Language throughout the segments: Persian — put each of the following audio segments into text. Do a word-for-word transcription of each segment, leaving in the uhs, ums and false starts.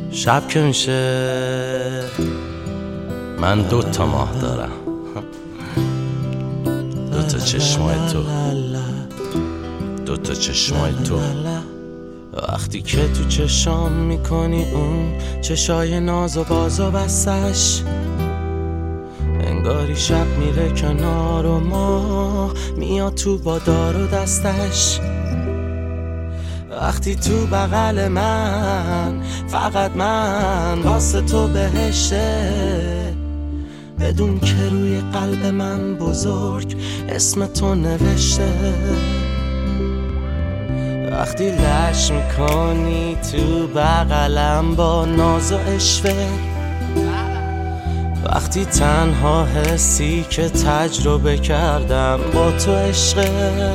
شب که میشه من دو تا ماه دارم، دو تا چشمای تو، دو تا چشمای تو. وقتی که تو چشام میکنی اون چشای ناز و باز و بستش، انگاری شب میره کنار و ماه میاد تو با دار و دستش. وقتی تو بغل من فقط من واسه تو بهشته، بدون که روی قلب من بزرگ اسم تو نوشته. وقتی لش میکنی تو بغلم با ناز و اشوه، وقتی تنها حسی که تجربه کردم با تو عشقه،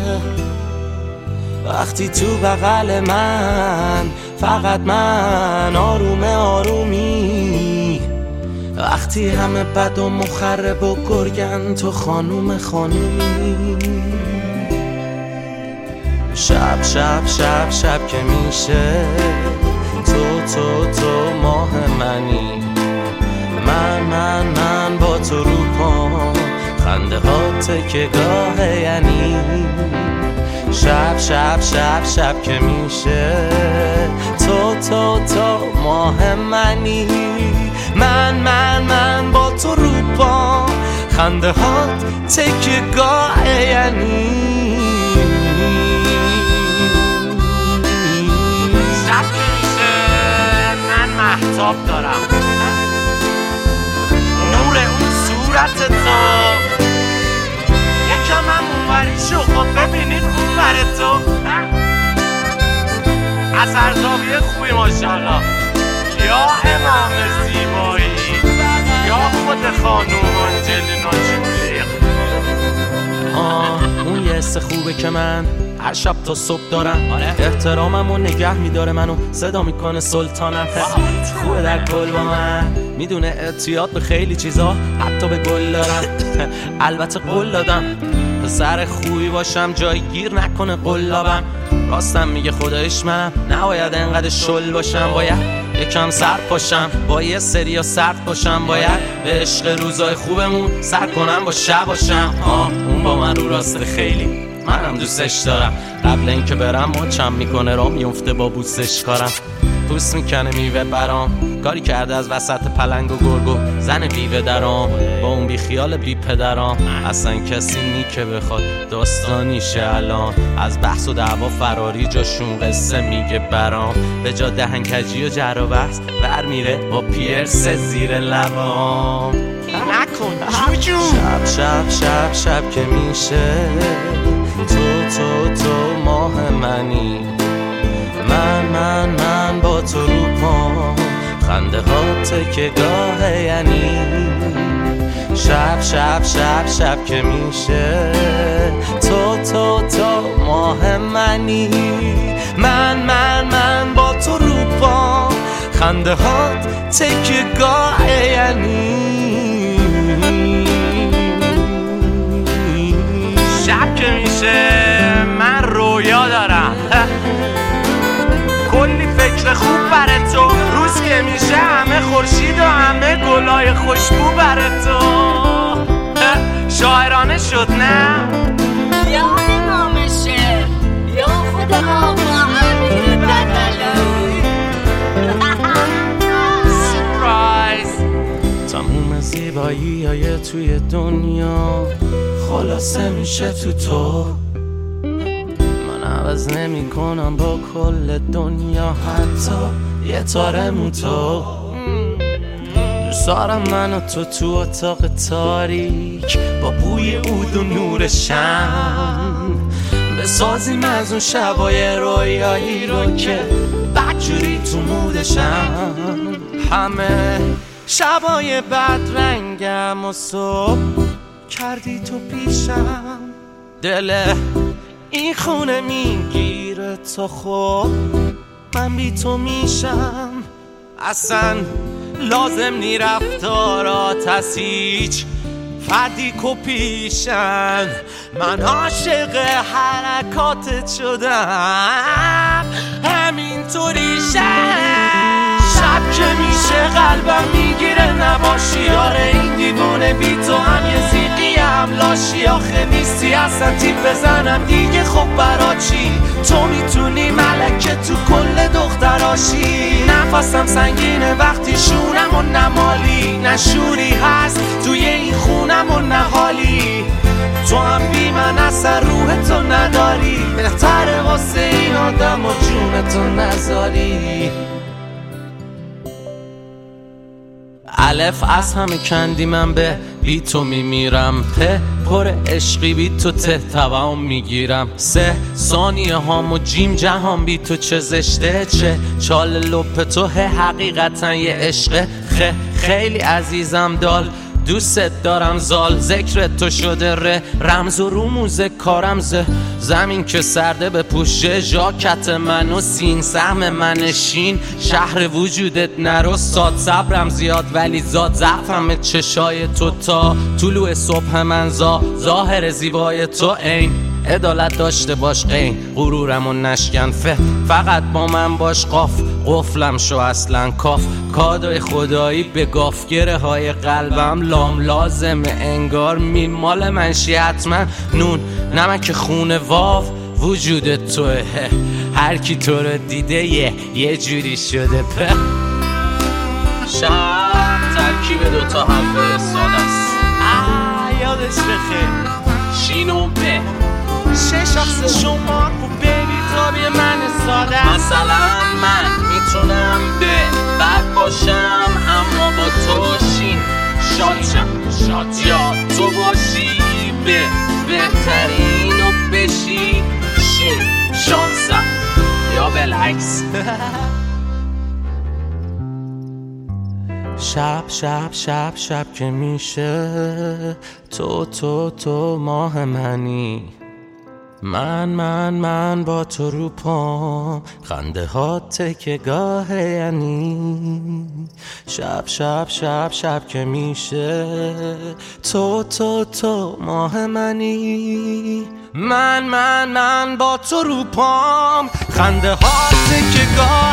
وقتی تو بغل من فقط من آروم آرومی، وقتی همه بد و مخرب و گرگن تو خانوم خانومی. شب شب شب شب که میشه تو تو تو ماه منی، من من من با تو رو پام خنده ها تکه گاه یعنی. شب شب شب شب که میشه تو تو تو ماه منی، من من من با تو رو پام خنده ها تکه گاه یعنی. شب که میشه من مهتاب دارم، نور اون صورت تو یکم هم اونوری شو، خب ببینین اونور تو از هر زاویه خوبی ماشاءالله، یا امام زیبایی یا خود خانوم آنجلینا جولی. آه اون یه حس خوبه که من هر شب تا صبح دارم، احترامم و نگه میداره منو صدا میکنه سلطانم. خوبه در کل با من میدونه اعتیاد به خیلی چیزا حتی به گل دارم. البته قول دادم پسر خوبی باشم جای گیر نکنه قلابم. راستم میگه خدایش منم نباید انقدر شل باشم، باید یکم سر پاشم با یه سریا سرد باشم، باید به عشق روزای خوبمون سر کنم با شب باشم. آه اون با من رو راسته خیلی منم دوستش دارم، قبل اینکه برم ماچم میکنه را میفته با بوسش کارم، پوست میکنه میوه برام، کاری کرده از وسط پلنگ و گرگو زن بیوه درام، با اون بی خیال بی پدرام اصلا کسی نی که بخواد داستانیشه الان، از بحث و دعوا فراری جاشون قصه میگه برام، به جا دهنکجی و جر و بحث ور میره با پیرس زیر لبام. نکن جوجو. شب شب شب شب که میشه تو تو تو ماه منی، من من من با تو رو پام خنده ها تکه گاه یعنی. شب شب شب شب که میشه تو تو تو ماه منی، من من من با تو رو پام خنده ها تکه گاه یعنی. شب که میشه من رویا دارم، کلی فکر خوب برای تو، روز که میشه همه خورشید و همه گلای خوشبو برای تو. شاعرانه شد نه؟ یا امام شعر یا خود آقا امیر بدلی. سورپرایز. تموم زیبایی های توی دنیا خلاصه میشه تو تو، عوض نمی کنم با کل دنیا حتی یه تاره موتو. دوست دارم من و تو تو اتاق تاریک با بوی عود و نور شم، بسازیم از اون شبای رویایی رو که بدجوری تو مودشم. همه شبای بد رنگم و صبح کردی تو پیشم، دل این خونه میگیره تا خب من بی تو میشم. اصلا لازم نی رفتارات از هیچ فردی کو پیشن، من عاشق حرکاتت شدم همینطوری شب. شب که قلبم میگیره نباشی. آره این دیوونه بی تو هم یه زیقی هم لاشی. آخه نیستی اصلا تیپ بزنم دیگه خب برا چی؟ تو میتونی ملکه تو کل دختراشی. نفسم سنگینه وقتی شونم و نمالی. نشوری هست توی این خونم و نهالی. تو هم بی من اثر روح تو نداری. بهتره واسه این آدم و جون تو نذاری. الف از همه کندی من به بی تو میمیرم. ته پر عشقی بی تو ته توام میگیرم. سه ثانیه هام و جیم جهان بی تو چه زشته. چه چال لپ تو حقیقتا یه عشقه. خه خیلی عزیزم دال دوست دارم زال. ذکر تو شده ره رمز و رموز کارم ز زمین که سرده به پوشه. ژاکت من و سین سهم من شین. شهر وجودت نرو ساد صبرم زیاد ولی زاد ضعفم چشای تو. تا طلوع صبح من زا ظاهر زیبای تو عین. عدالت داشته باش قین غرورم و نشکن. فه فقط با من باش قاف قفلم شو اصلا کاف. کادوی خدایی به گافگره های قلبم لام لازمه انگار میمال منشی حتما. نون نمک خونه واو وجود توه. هر کی تو رو دیده یه یه جوری شده. په شب ترکیب دوتا هم فرستاده است. یادش بخیر شین و به چه شخص شما خوب بیبی تابی من ساده. مثلا من میتونم به بد باشم اما با تو شین شاتم شات. یا تو باشی به بهترین و بشی شین شانسم یا بالعکس. شب شب شب شب که میشه تو تو تو ماه منی. من من من با تو رو پام خنده ها تکه گاه یعنی. شب شب شب شب که میشه تو تو تو ماه منی. من من من با تو رو پام خنده ها تکه گاه